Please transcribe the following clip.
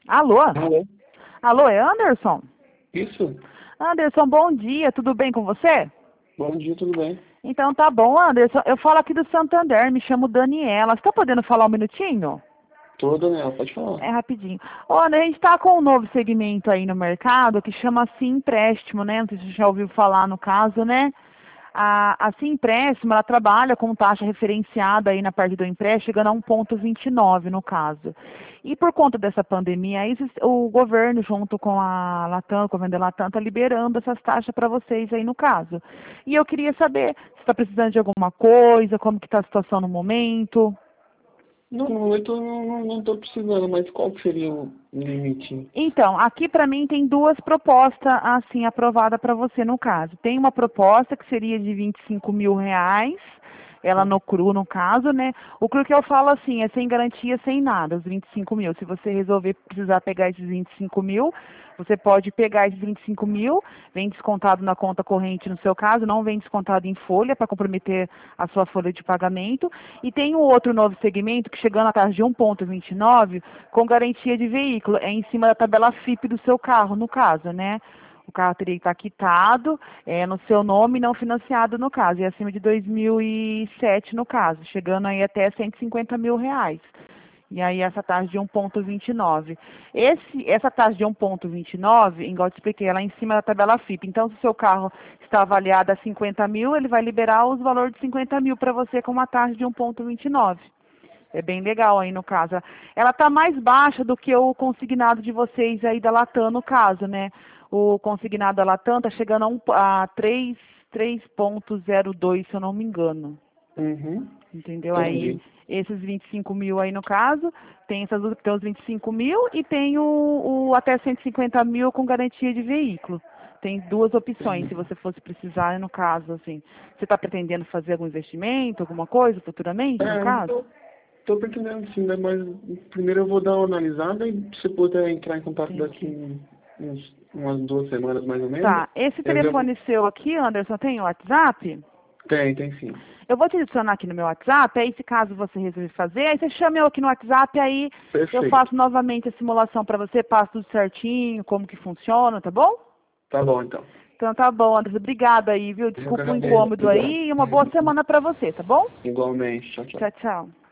Alô? Alô? Alô, é Anderson? Isso? Anderson, bom dia, tudo bem com você? Bom dia, tudo bem? Então tá bom, Anderson. Eu falo aqui do Santander, me chamo Daniela. Você tá podendo falar um minutinho? Tô, Daniel, pode falar. É rapidinho. Olha, a gente está com um novo segmento aí no mercado que chama Sim Empréstimo, né? Não sei se você já ouviu falar no caso, né? A Sim Empréstimo, ela trabalha com taxa referenciada aí na parte do empréstimo, chegando a 1,29 no caso. E por conta dessa pandemia, aí, o governo, junto com a Latam, com a Venda Latam, está liberando essas taxas para vocês aí no caso. E eu queria saber se está precisando de alguma coisa, como que está a situação no momento. Não, no momento eu não tô precisando, mas qual que seria o limite? Então, aqui para mim tem duas propostas assim aprovadas para você no caso. Tem uma proposta que seria de R$ 25.000, ela no cru no caso, né? O cru que eu falo assim é sem garantia, sem nada, os 25.000. Se você resolver precisar pegar esses 25.000, você pode pegar esses 25.000, vem descontado na conta corrente no seu caso, não vem descontado em folha para comprometer a sua folha de pagamento. E tem um outro novo segmento que chegando a taxa de 1,29 com garantia de veículo, é em cima da tabela FIP do seu carro, no caso, né? O carro teria que estar quitado, no seu nome, não financiado no caso, e acima de 2007 no caso, chegando aí até R$ 150.000. E aí essa taxa de 1,29. Essa taxa de 1,29, igual eu te expliquei, ela é em cima da tabela FIP. Então, se o seu carro está avaliado a 50.000, ele vai liberar os valores de 50.000 para você com uma taxa de 1,29. É bem legal aí no caso. Ela está mais baixa do que o consignado de vocês aí da Latam, no caso, né? O consignado da Latam está chegando a 3,02, se eu não me engano. Uhum, Entendeu? Aí, entendi. esses 25.000 aí no caso, tem essas duas que tem os 25.000 e tem o até 150.000 com garantia de veículo. Tem duas opções, se Entendi. você fosse precisar, no caso, assim. Você está pretendendo fazer algum investimento, alguma coisa futuramente, no É, caso? tô pretendendo sim, né, mas primeiro eu vou dar uma analisada e se puder entrar em contato daqui Entendi. umas 2 semanas mais ou menos, Tá. Esse eu já... telefone seu aqui, Anderson, tem o WhatsApp? Tem sim. Eu vou te adicionar aqui no meu WhatsApp, aí se caso você resolver fazer, aí você chama eu aqui no WhatsApp, aí eu Perfeito. faço novamente a simulação para você, passo tudo certinho, como que funciona, tá bom? Tá bom, então. Então tá bom, Anderson. Obrigada aí, viu? Eu que Desculpa o agradeço. incômodo Obrigado. aí e uma boa semana para você, tá bom? Igualmente. Tchau, tchau. Tchau, tchau.